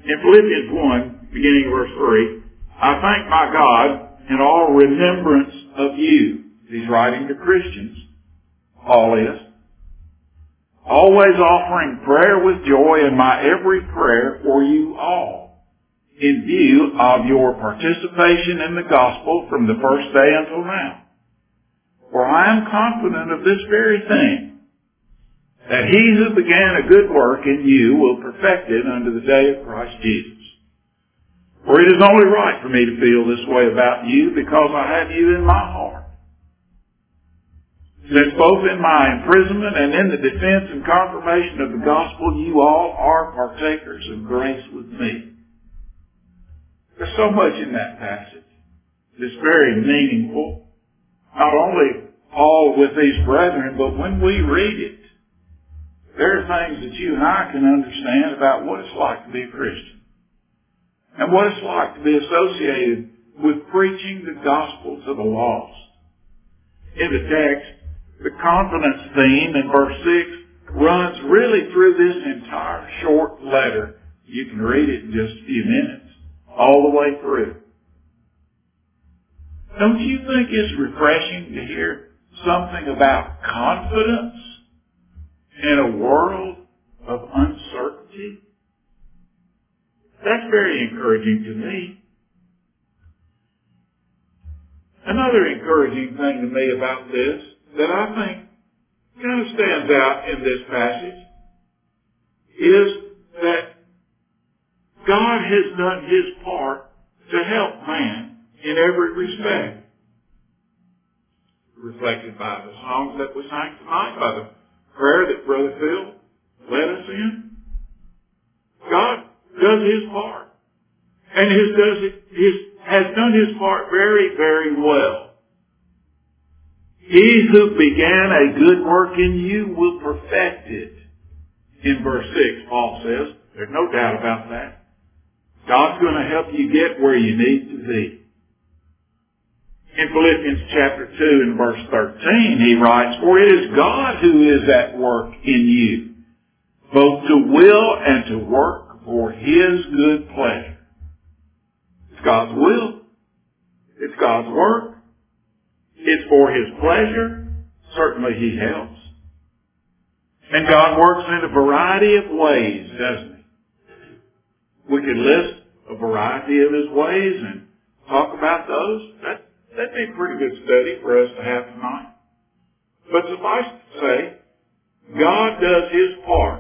In Philippians 1, beginning verse 3, I thank my God in all remembrance of you. He's writing to Christians. Paul is. Always offering prayer with joy in my every prayer for you all, in view of your participation in the gospel from the first day until now. For I am confident of this very thing, that he who began a good work in you will perfect it unto the day of Christ Jesus. For it is only right for me to feel this way about you because I have you in my heart. Since both in my imprisonment and in the defense and confirmation of the gospel, you all are partakers of grace with me. There's so much in that passage that's very meaningful. Not only Paul with these brethren, but when we read it, there are things that you and I can understand about what it's like to be a Christian. And what it's like to be associated with preaching the gospel to the lost. In the text, the confidence theme in verse 6 runs really through this entire short letter. You can read it in just a few minutes, all the way through. Don't you think it's refreshing to hear something about confidence in a world of uncertainty? That's very encouraging to me. Another encouraging thing to me about this that I think kind of stands out in this passage is that God has done his part to help man in every respect. Reflected by the songs that we sang tonight, by the prayer that Brother Phil led us in. God does his part. And has done his part very, very well. He who began a good work in you will perfect it. In verse 6, Paul says, there's no doubt about that. God's going to help you get where you need to be. In Philippians chapter 2 and verse 13, he writes, for it is God who is at work in you, both to will and to work for his good pleasure. It's God's will. It's God's work. It's for his pleasure. Certainly he helps. And God works in a variety of ways, doesn't he? We could list a variety of his ways and talk about those. That'd be a pretty good study for us to have tonight. But suffice to say, God does his part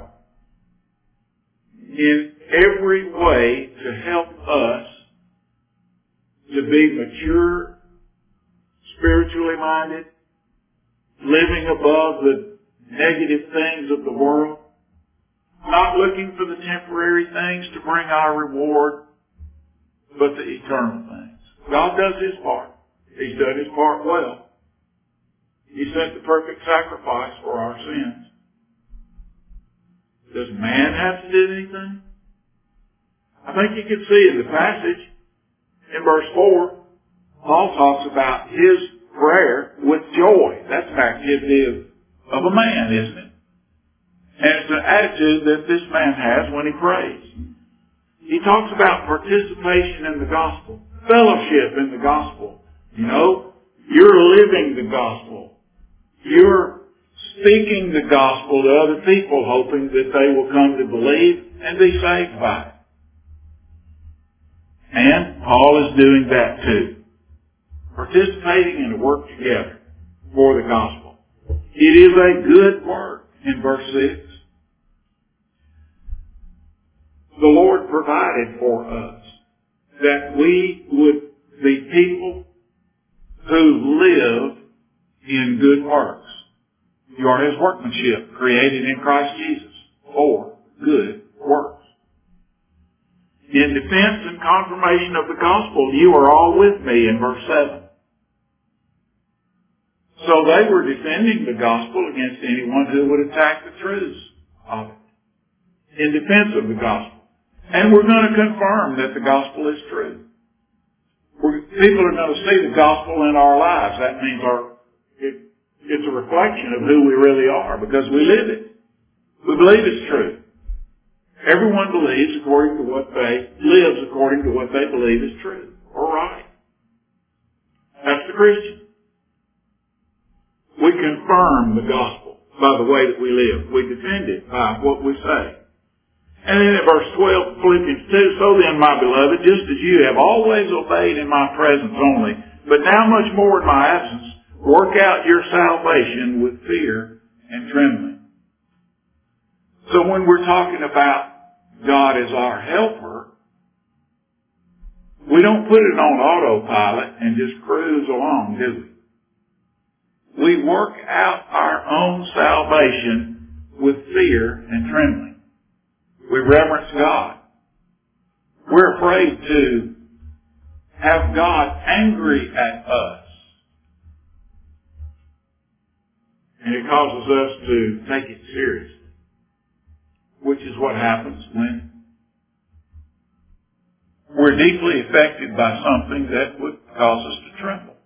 in every way to help us to be mature, spiritually minded, living above the negative things of the world, not looking for the temporary things to bring our reward, but the eternal things. God does his part. He's done his part well. He sent the perfect sacrifice for our sins. Does man have to do anything? I think you can see in the passage, in verse 4, Paul talks about his prayer with joy. That's an activity of a man, isn't it? And it's an attitude that this man has when he prays. He talks about participation in the gospel, fellowship in the gospel. You know, you're living the gospel. You're speaking the gospel to other people, hoping that they will come to believe and be saved by it. And Paul is doing that too. Participating in the work together for the gospel. It is a good work in verse 6. The Lord provided for us that we would be people who live in good works. You are his workmanship, created in Christ Jesus for good works. In defense and confirmation of the gospel, you are all with me in verse 7. So they were defending the gospel against anyone who would attack the truths of it. In defense of the gospel. And we're going to confirm that the gospel is true. People are going to see the gospel in our lives. That means it's a reflection of who we really are because we live it. We believe it's true. Everyone lives according to what they believe is true or right. That's the Christian. We confirm the gospel by the way that we live. We defend it by what we say. And then in verse 12, Philippians 2, so then, my beloved, just as you have always obeyed in my presence only, but now much more in my absence, work out your salvation with fear and trembling. So when we're talking about God as our helper, we don't put it on autopilot and just cruise along, do we? We work out our own salvation with fear and trembling. We reverence God. We're afraid to have God angry at us. And it causes us to take it seriously, which is what happens when we're deeply affected by something that would cause us to tremble.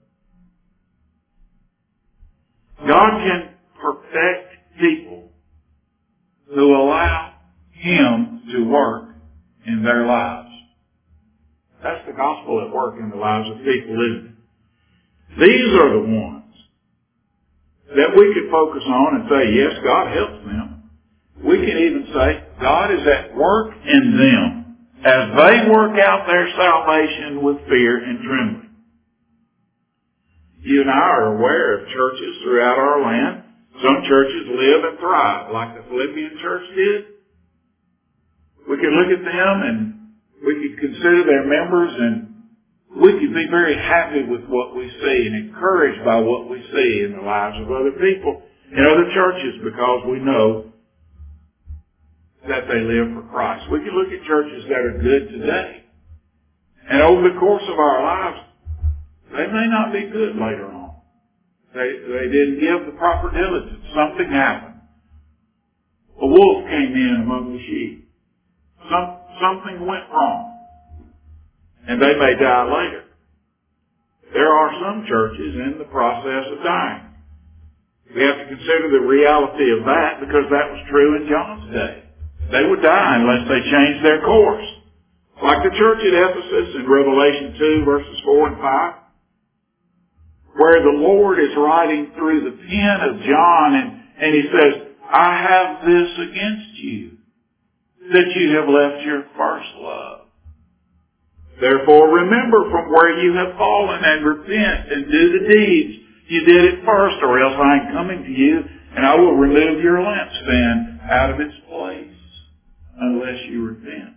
God can perfect people who allow Him to work in their lives. That's the gospel at work in the lives of people, isn't it? These are the ones that we could focus on and say, yes, God helps them. We can even say, God is at work in them as they work out their salvation with fear and trembling. You and I are aware of churches throughout our land. Some churches live and thrive like the Philippian church did. We could look at them and we could consider their members and we could be very happy with what we see and encouraged by what we see in the lives of other people in other churches because we know that they live for Christ. We can look at churches that are good today, and over the course of our lives, they may not be good later on. They didn't give the proper diligence. Something happened. A wolf came in among the sheep. Something went wrong, and they may die later. There are some churches in the process of dying. We have to consider the reality of that because that was true in John's day. They would die unless they changed their course. Like the church at Ephesus in Revelation 2 verses 4 and 5, where the Lord is writing through the pen of John and he says, I have this against you, that you have left your first love. Therefore remember from where you have fallen and repent and do the deeds you did at first, or else I am coming to you and I will remove your lampstand out of its place unless you repent.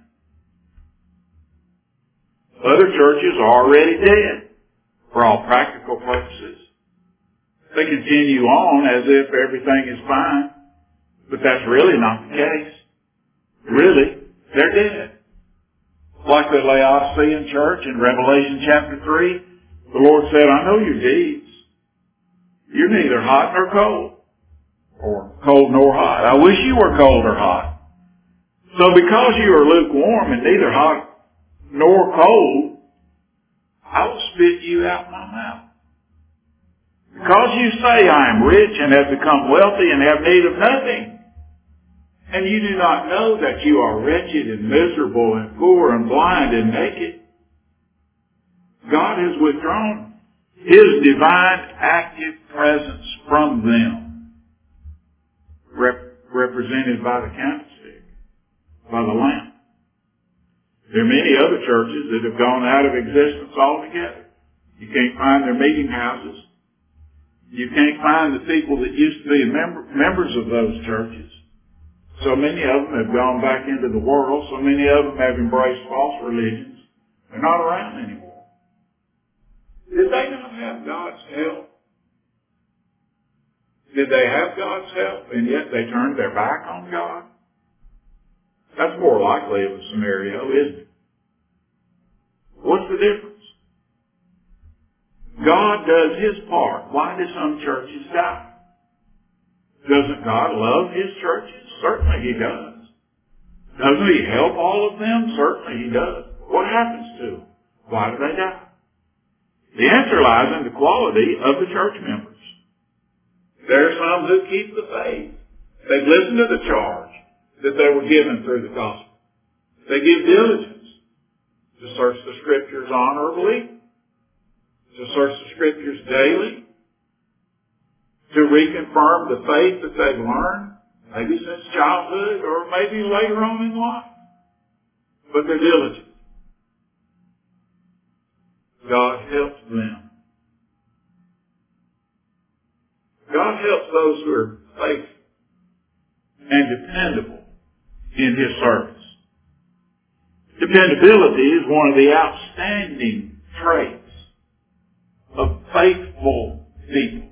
Other churches are already dead for all practical purposes. They continue on as if everything is fine, but that's really not the case. Really, they're dead. Like the Laodicean church in Revelation chapter 3, the Lord said, I know your deeds. You're neither hot nor cold, or cold nor hot. I wish you were cold or hot. So because you are lukewarm and neither hot nor cold, I will spit you out my mouth. Because you say I am rich and have become wealthy and have need of nothing, and you do not know that you are wretched and miserable and poor and blind and naked, God has withdrawn His divine active presence from them, represented by the candlestick, by the lamp. There are many other churches that have gone out of existence altogether. You can't find their meeting houses. You can't find the people that used to be members of those churches. So many of them have gone back into the world. So many of them have embraced false religions. They're not around anymore. Did they not have God's help? Did they have God's help and yet they turned their back on God? That's more likely of a scenario, isn't it? What's the difference? God does His part. Why do some churches die? Doesn't God love His churches? Certainly He does. Doesn't He help all of them? Certainly He does. What happens to them? Why do they die? The answer lies in the quality of the church members. There are some who keep the faith. They listen to the charge. that they were given through the gospel. They give diligence to search the Scriptures honorably, to search the Scriptures daily, to reconfirm the faith that they've learned, maybe since childhood or maybe later on in life. But they're diligent. God helps them. God helps those who are faithful and dependable in His service. Dependability is one of the outstanding traits of faithful people.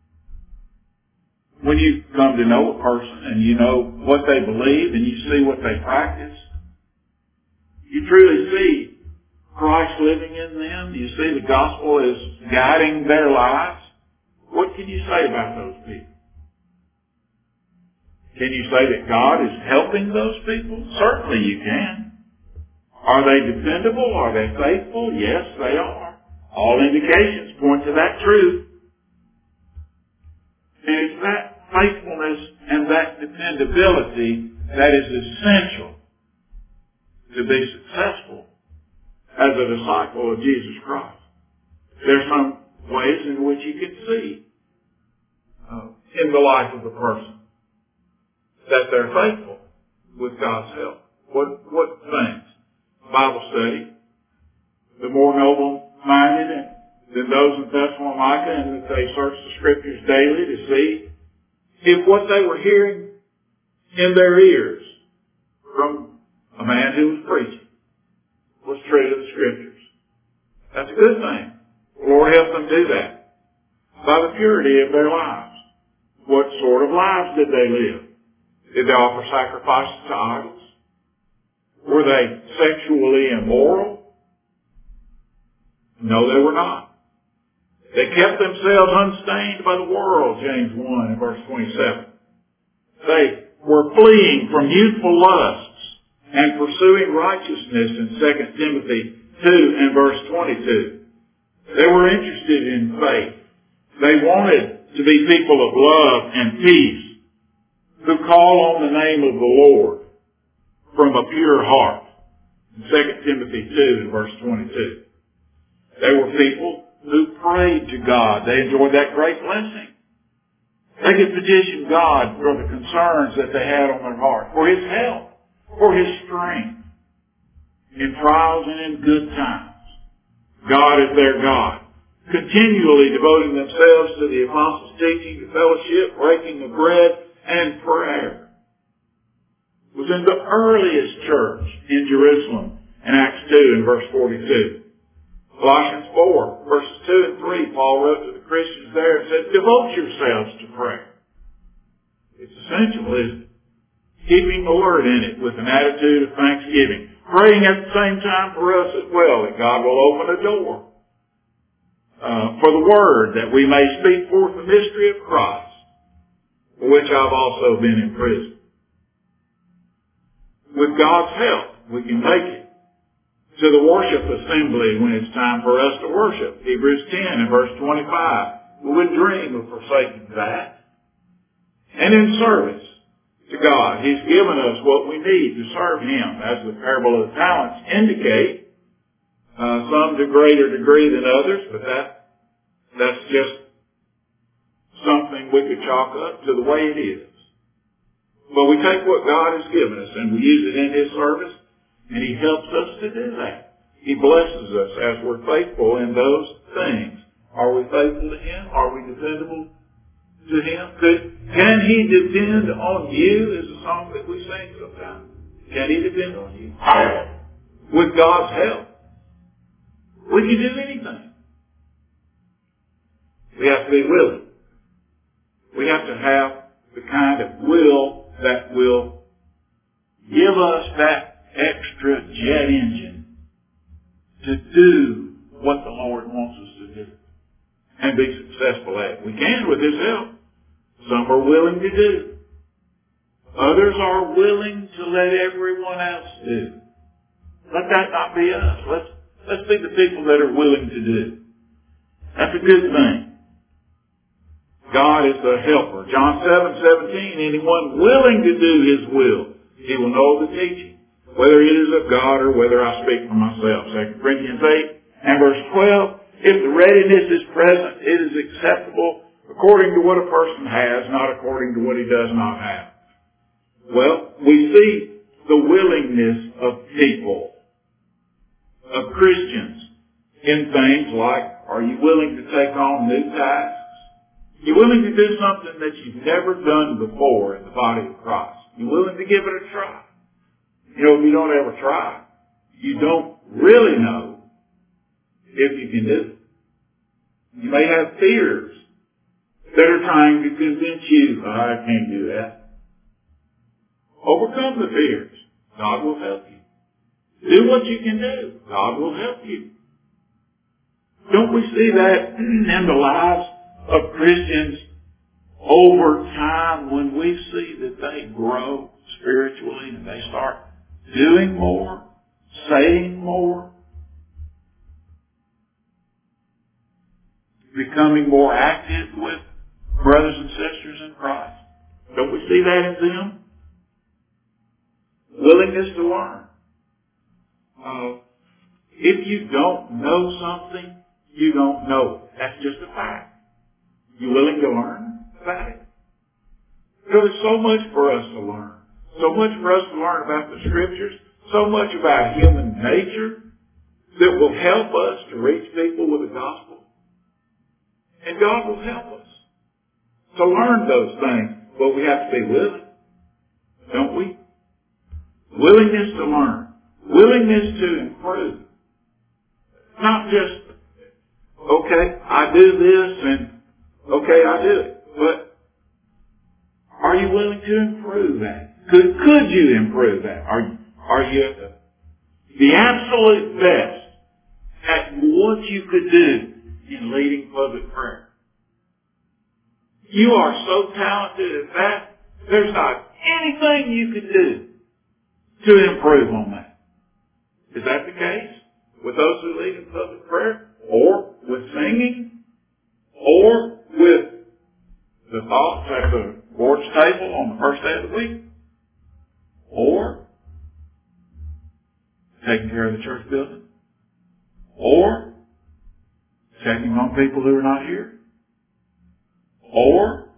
When you come to know a person and you know what they believe and you see what they practice, you truly see Christ living in them. You see the gospel is guiding their lives. What can you say about those people? Can you say that God is helping those people? Certainly you can. Are they dependable? Are they faithful? Yes, they are. All indications point to that truth. And it's that faithfulness and that dependability that is essential to be successful as a disciple of Jesus Christ. There's some ways in which you can see in the life of the person that they're faithful with God's help. What things? Bible study. The more noble-minded than those in Thessalonica, and that they search the Scriptures daily to see if what they were hearing in their ears from a man who was preaching was true to the Scriptures. That's a good thing. The Lord helped them do that by the purity of their lives. What sort of lives did they live? Did they offer sacrifices to idols? Were they sexually immoral? No, they were not. They kept themselves unstained by the world, James 1 and verse 27. They were fleeing from youthful lusts and pursuing righteousness in 2 Timothy 2 and verse 22. They were interested in faith. They wanted to be people of love and peace who call on the name of the Lord from a pure heart. In 2 Timothy 2 and verse 22. They were people who prayed to God. They enjoyed that great blessing. They could petition God for the concerns that they had on their heart, for His help, for His strength, in trials and in good times. God is their God, continually devoting themselves to the apostles' teaching, to fellowship, breaking of bread, and prayer. It was in the earliest church in Jerusalem in Acts 2 and verse 42. Colossians 4, verses 2 and 3, Paul wrote to the Christians there and said, devote yourselves to prayer. It's essential, isn't it? Keeping the Word in it with an attitude of thanksgiving. Praying at the same time for us as well, that God will open a door for the Word, that we may speak forth the mystery of Christ, for which I've also been in prison. With God's help, we can make it to the worship assembly when it's time for us to worship. Hebrews 10 and verse 25. We wouldn't dream of forsaking that. And in service to God, He's given us what we need to serve Him, as the parable of the talents indicate, some to greater degree than others, but that's just something we could chalk up to the way it is. But we take what God has given us and we use it in His service, and He helps us to do that. He blesses us as we're faithful in those things. Are we faithful to Him? Are we dependable to Him? Can He depend on you? Is a song that we sing sometimes. Can He depend on you? With God's help, we can do anything. We have to be willing. We have to have the kind of will that will give us that extra jet engine to do what the Lord wants us to do and be successful at it. We can with His help. Some are willing to do. Others are willing to let everyone else do. Let that not be us. Let's be the people that are willing to do. That's a good thing. God is the helper. John 7:17, anyone willing to do His will He will know the teaching, whether it is of God or whether I speak for myself. 2 Corinthians 8 and verse 12. If the readiness is present, it is acceptable according to what a person has, not according to what he does not have. Well, we see the willingness of people, of Christians, in things like, are you willing to take on new tasks? You willing to do something that you've never done before in the body of Christ? You willing to give it a try? You know, if you don't ever try, you don't really know if you can do it. You may have fears that are trying to convince you, I can't do that. Overcome the fears. God will help you. Do what you can do. God will help you. Don't we see that in the lives of Christians over time when we see that they grow spiritually and they start doing more, saying more, becoming more active with brothers and sisters in Christ? Don't we see that in them? Willingness to learn. If you don't know something, you don't know it. That's just a fact. You willing to learn about it? Because there's so much for us to learn. So much for us to learn about the Scriptures. So much about human nature that will help us to reach people with the gospel. And God will help us to learn those things. But we have to be willing, don't we? Willingness to learn. Willingness to improve. Not just, okay, I do this and okay, I do it. But are you willing to improve that? Could you improve that? Are you the absolute best at what you could do in leading public prayer? You are so talented at that, there's not anything you could do to improve on that. Is that the case with those who lead in public prayer? Or with singing? Or with the thoughts at the Lord's table on the first day of the week? Or taking care of the church building? Or checking on people who are not here? Or,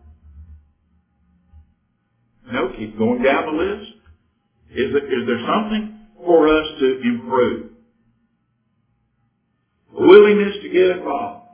keep going down the list. Is there something for us to improve? Willingness to get involved.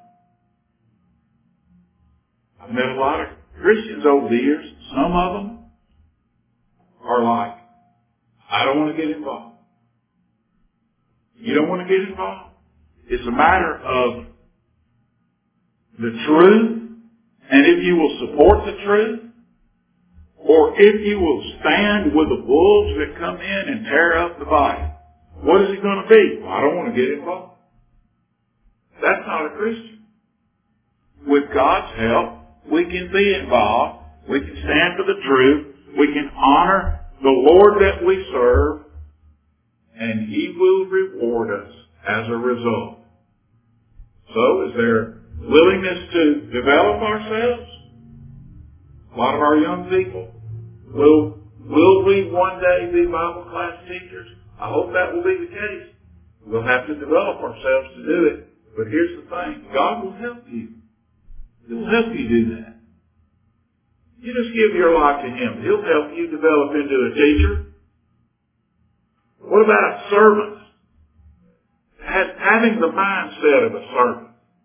I've met a lot of Christians over the years. Some of them are like, I don't want to get involved. You don't want to get involved? It's a matter of the truth, and if you will support the truth, or if you will stand with the wolves that come in and tear up the body. What is it going to be? Well, I don't want to get involved. That's not a Christian. With God's help, we can be involved. We can stand for the truth. We can honor the Lord that we serve, and He will reward us as a result. So, is there willingness to develop ourselves? A lot of our young people, will we one day be Bible class teachers? I hope that will be the case. We'll have to develop ourselves to do it. But here's the thing. God will help you. He will help you do that. You just give your life to Him. He'll help you develop into a teacher. What about servants? Having the mindset of a servant.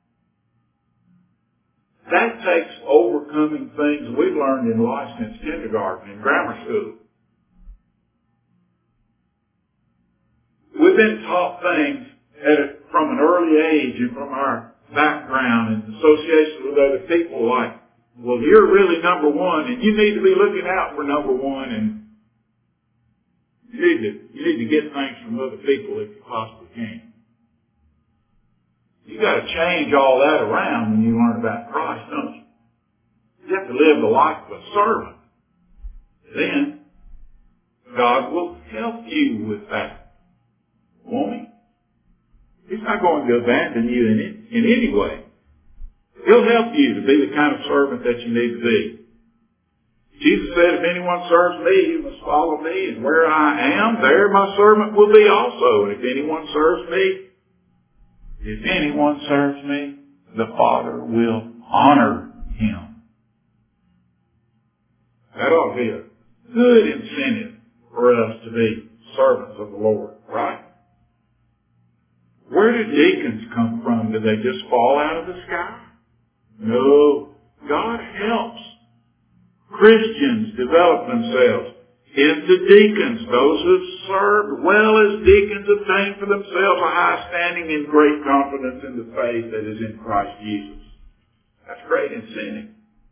That takes overcoming things we've learned in life since kindergarten and grammar school. We've been taught things from an early age and from our background and association with other people like, well, you're really number one and you need to be looking out for number one, and you need to get things from other people if you possibly can. You got to change all that around when you learn about Christ, don't you? You have to live the life of a servant. Then God will help you with that, won't He? He's not going to abandon you in any way. He'll help you to be the kind of servant that you need to be. Jesus said, if anyone serves me, he must follow me, and where I am, there my servant will be also. And if anyone serves me, the Father will honor him. That ought to be a good incentive for us to be servants of the Lord, right? Where did deacons come from? Did they just fall out of the sky? No. God helps Christians develop themselves into deacons. Those who have served well as deacons obtain for themselves a high standing and great confidence in the faith that is in Christ Jesus. That's great incentive.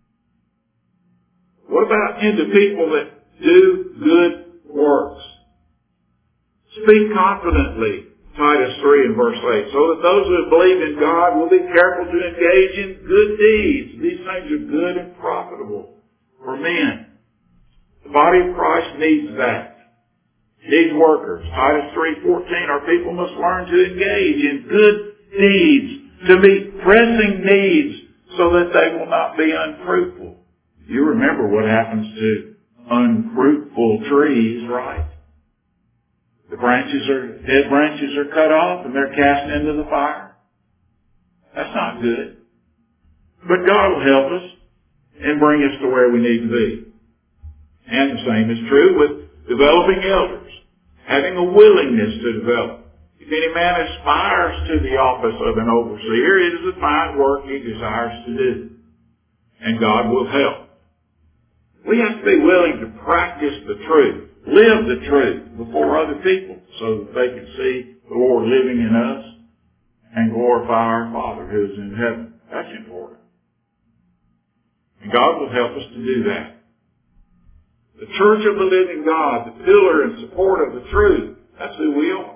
What about into people that do good works? Speak confidently, Titus 3 and verse 8, so that those who have believed in God will be careful to engage in good deeds. These things are good and profitable for men. The body of Christ needs that. Needs workers. Titus 3:14, our people must learn to engage in good deeds, to meet pressing needs, so that they will not be unfruitful. You remember what happens to unfruitful trees, right? Dead branches are cut off and they're cast into the fire. That's not good. But God will help us and bring us to where we need to be. And the same is true with developing elders, having a willingness to develop. If any man aspires to the office of an overseer, it is a fine work he desires to do. And God will help. We have to be willing to practice the truth, live the truth before other people so that they can see the Lord living in us and glorify our Father who is in heaven. That's important. And God will help us to do that. The Church of the Living God, the pillar and support of the truth, that's who we are.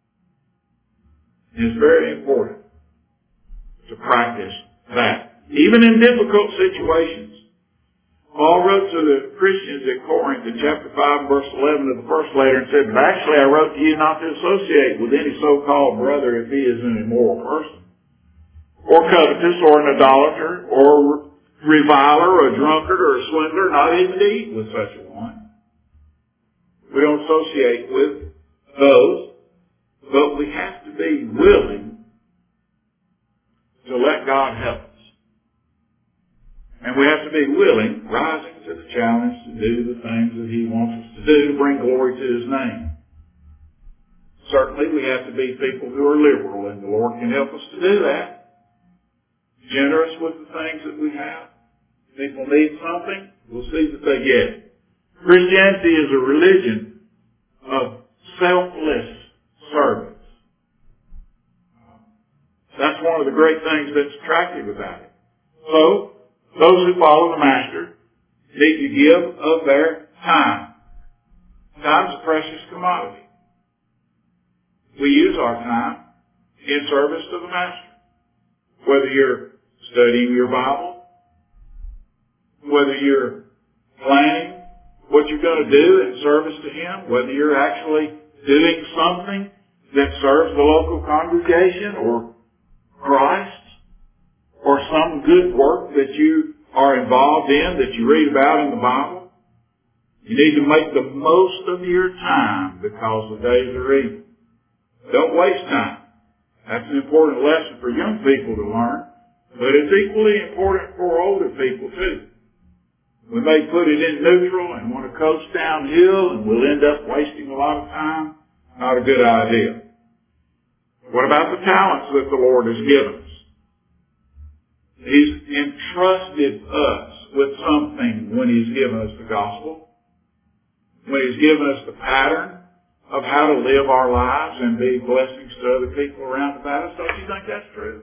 And it's very important to practice that, even in difficult situations. Paul wrote to the Christians at Corinth in chapter 5, verse 11 of the first letter and said, but actually I wrote to you not to associate with any so-called brother if he is an immoral person, or covetous, or an idolater, or reviler, or a drunkard, or a swindler, not even to eat with such a one. We don't associate with those, but we have to be willing to let God help us. And we have to be willing, rising to the challenge, to do the things that He wants us to do to bring glory to His name. Certainly we have to be people who are liberal, and the Lord can help us to do that. Generous with the things that we have. People need something, we'll see that they get it. Christianity is a religion of selfless service. That's one of the great things that's attractive about it. So, those who follow the Master need to give of their time. Time's a precious commodity. We use our time in service to the Master. Whether you're studying your Bible, whether you're planning what you're going to do in service to Him, whether you're actually doing something that serves the local congregation or Christ, or some good work that you are involved in that you read about in the Bible, you need to make the most of your time because the days are evil. Don't waste time. That's an important lesson for young people to learn, but it's equally important for older people too. We may put it in neutral and want to coast downhill and we'll end up wasting a lot of time. Not a good idea. What about the talents that the Lord has given us? He's entrusted us with something when He's given us the gospel, when He's given us the pattern of how to live our lives and be blessings to other people around about us. Don't you think that's true?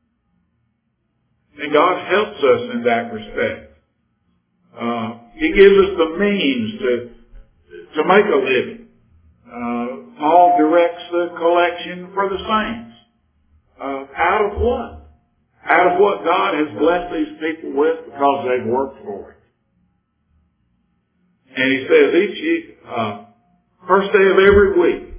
And God helps us in that respect. He gives us the means to make a living. Paul directs the collection for the saints. Out of what? Out of what God has blessed these people with because they've worked for it. And He says first day of every week,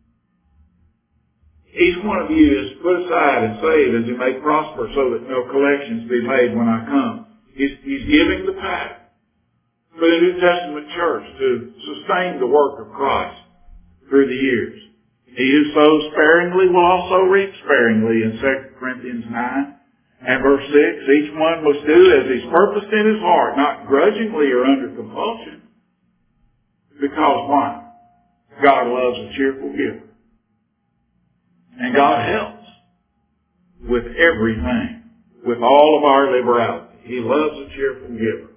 each one of you is put aside and saved as He may prosper so that no collections be made when I come. He's giving the pattern. for the New Testament church to sustain the work of Christ through the years. He who sows sparingly will also reap sparingly in 2 Corinthians 9 and verse 6. Each one must do as he's purposed in his heart, not grudgingly or under compulsion. Because why? God loves a cheerful giver. And God helps with everything, with all of our liberality. He loves a cheerful giver.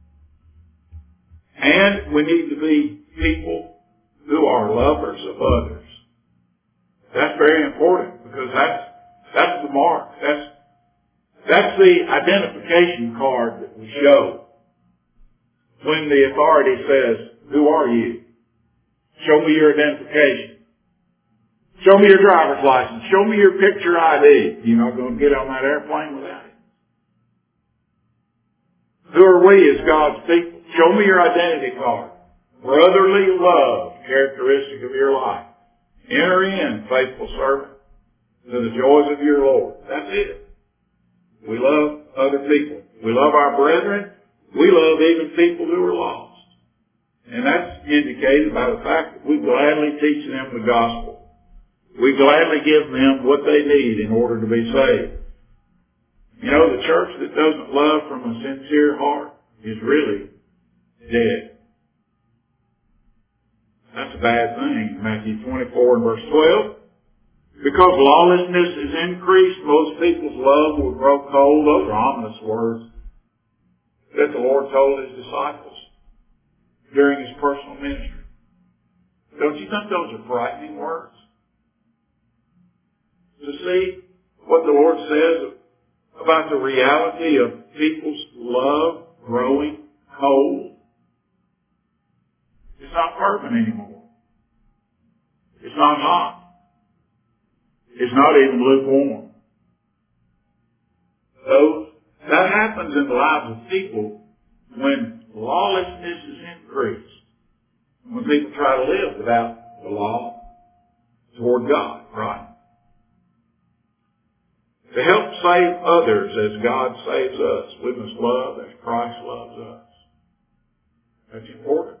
And we need to be people who are lovers of others. That's very important because that's the mark. That's the identification card that we show when the authority says, "Who are you? Show me your identification. Show me your driver's license. Show me your picture ID." You're not going to get on that airplane without it. Who are we as God's people? Show me your identity card. Brotherly love, characteristic of your life. Enter in, faithful servant, to the joys of your Lord. That's it. We love other people. We love our brethren. We love even people who are lost. And that's indicated by the fact that we gladly teach them the gospel. We gladly give them what they need in order to be saved. You know, the church that doesn't love from a sincere heart is really dead. That's a bad thing. Matthew 24 and verse 12. Because lawlessness is increased, most people's love will grow cold. Those are ominous words that the Lord told his disciples during his personal ministry. Don't you think those are frightening words? To see what the Lord says about the reality of people's love growing cold. It's not fervent anymore. It's not hot. It's not even lukewarm. So that happens in the lives of people when lawlessness is increased. When people try to live without the law toward God, right? To help save others as God saves us, we must love as Christ loves us. That's important.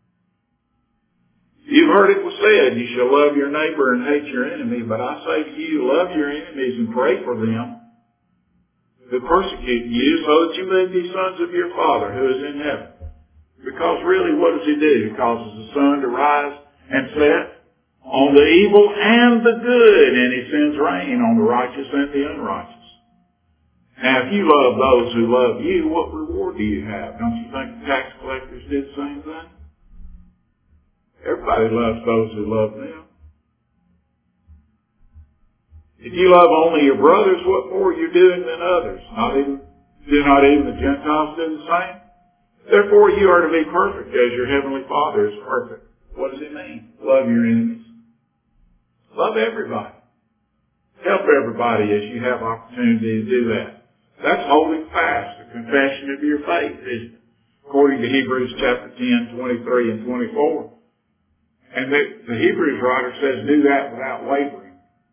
You've heard it was said, you shall love your neighbor and hate your enemy, but I say to you, love your enemies and pray for them who persecute you, so that you may be sons of your Father who is in heaven. Because really, what does he do? He causes the sun to rise and set on the evil and the good, and he sends rain on the righteous and the unrighteous. Now, if you love those who love you, what reward do you have? Don't you think the tax collectors did the same thing? Everybody loves those who love them. If you love only your brothers, what more are you doing than others? Do not even the Gentiles do the same? Therefore you are to be perfect as your heavenly Father is perfect. What does it mean? Love your enemies. Love everybody. Help everybody as you have opportunity to do that. That's holding fast the confession of your faith, isn't it? According to Hebrews chapter 10, 23 and 24. And the Hebrews writer says, do that without wavering.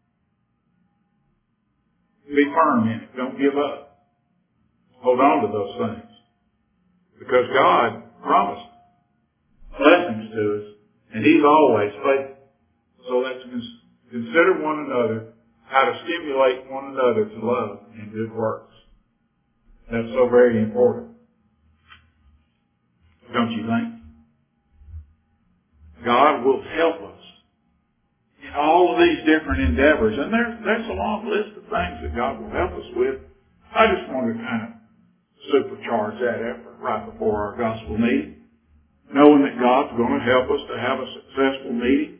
Be firm in it. Don't give up. Hold on to those things. Because God promised blessings to us, and he's always faithful. So let's consider one another, how to stimulate one another to love and good works. That's so very important. Don't you think? God will help us in all of these different endeavors. And there's a long list of things that God will help us with. I just want to kind of supercharge that effort right before our gospel meeting, knowing that God's going to help us to have a successful meeting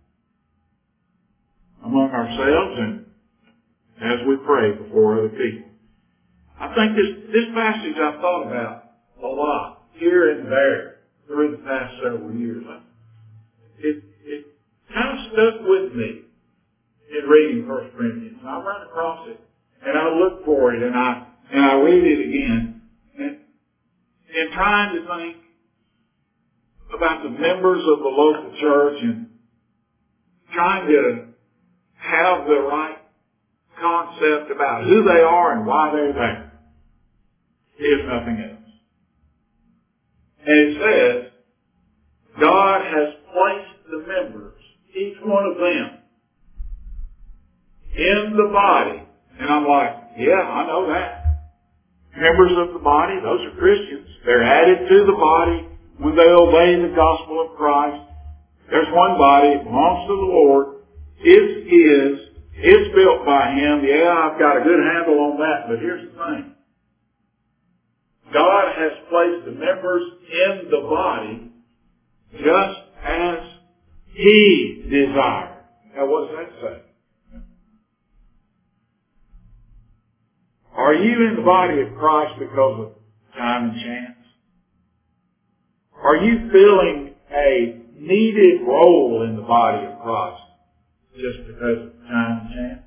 among ourselves and as we pray before other people. I think this passage I've thought about a lot, here and there, through the past several years. It kind of stuck with me in reading 1 Corinthians. I run across it, and I look for it, and I read it again, and trying to think about the members of the local church and trying to have the right concept about who they are and why they're there. If nothing else. And it says, God has placed the members, each one of them, in the body. And I'm like, yeah, I know that. Members of the body, those are Christians. They're added to the body when they obey the gospel of Christ. There's one body, it belongs to the Lord. It's built by Him. Yeah, I've got a good handle on that, but here's the thing. God has placed the members in the body just as He desired. Now what does that say? Are you in the body of Christ because of time and chance? Are you filling a needed role in the body of Christ just because of time and chance?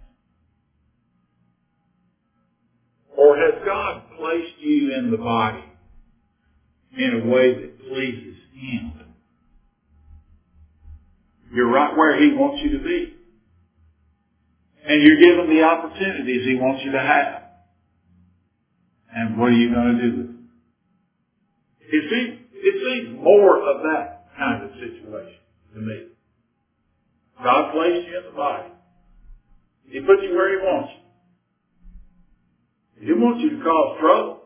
Or has God placed you in the body in a way that pleases Him? You're right where He wants you to be. And you're given the opportunities He wants you to have. And what are you going to do with it? It seems more of that kind of situation to me. God placed you in the body. He put you where He wants you. He didn't want you to cause trouble.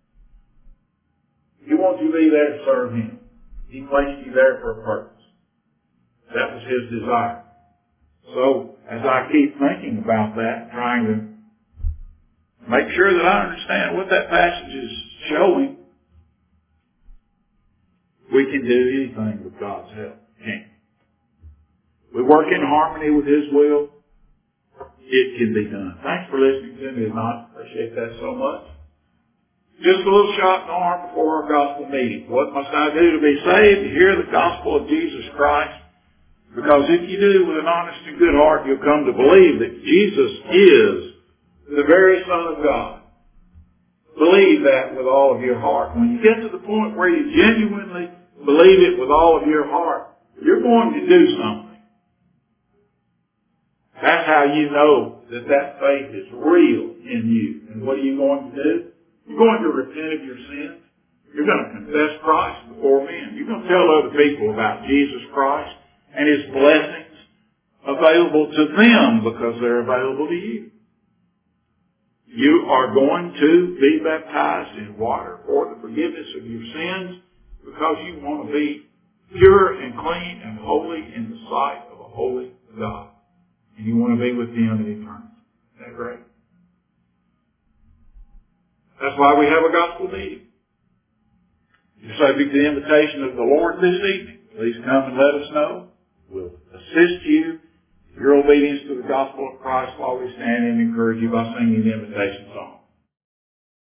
He wants you to be there to serve Him. He placed you there for a purpose. That was His desire. So, as I keep thinking about that, trying to make sure that I understand what that passage is showing, we can do anything with God's help, can't we? We work in harmony with His will. It can be done. Thanks for listening to me tonight. Appreciate that so much. Just a little shot in the arm before our gospel meeting. What must I do to be saved? To hear the gospel of Jesus Christ. Because if you do with an honest and good heart, you'll come to believe that Jesus is the very Son of God. Believe that with all of your heart. When you get to the point where you genuinely believe it with all of your heart, you're going to do something. That's how you know that that faith is real in you. And what are you going to do? You're going to repent of your sins. You're going to confess Christ before men. You're going to tell other people about Jesus Christ and His blessings available to them because they're available to you. You are going to be baptized in water for the forgiveness of your sins because you want to be pure and clean and holy in the sight of a holy God. And you want to be with Him in eternity. Isn't that great? That's why we have a gospel meeting. You're subject to the invitation of the Lord this evening. Please come and let us know. We'll assist you in your obedience to the gospel of Christ while we stand and encourage you by singing the invitation song.